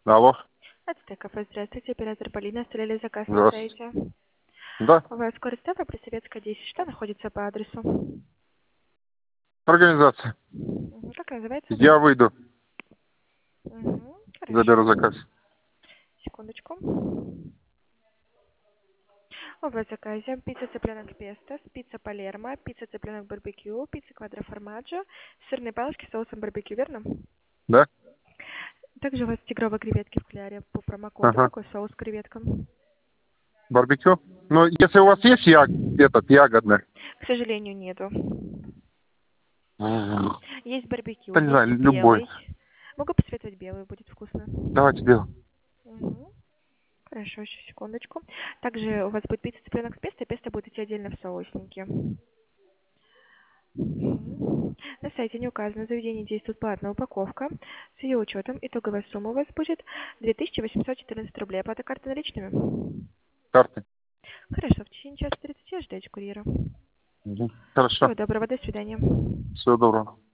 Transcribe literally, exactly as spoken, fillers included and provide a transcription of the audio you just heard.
Алло. Это кафе. Здравствуйте, оператор Полина. Оставляли заказ на Здравствуйте. сайте. Да. У вас скорость темпа при Советская десять. Что находится по адресу? Организация. Мгм. Как называется? Я выйду, Угу. заберу Хорошо. заказ. Секундочку. У вас в заказе пицца цыпленок песто, пицца палермо, пицца цыпленок барбекю, пицца квадроформаджо, сырные палочки с соусом барбекю, верно? Да? Также у вас тигровые креветки в кляре по промокоду. Ага. Какой соус к креветкам? Барбекю? Ну, если у вас есть яг... этот ягодный. К сожалению, нету. М, Есть барбекю, Да не есть знаю, любой. белый. Могу посоветовать белый, будет вкусно. Давайте белый. Мгм. Хорошо, еще секундочку. Также у вас будет пицца цыпленок с песто, и песто будет идти отдельно в соуснике. Мгм. На сайте не указано, заведение действует платная упаковка. С ее учетом итоговая сумма у вас будет две тысячи восемьсот четырнадцать рублей. Оплата карты наличными? Карты. Хорошо, в течение часа тридцати ждете курьера. Мгм. Хорошо. Всего доброго, до свидания. Всего доброго.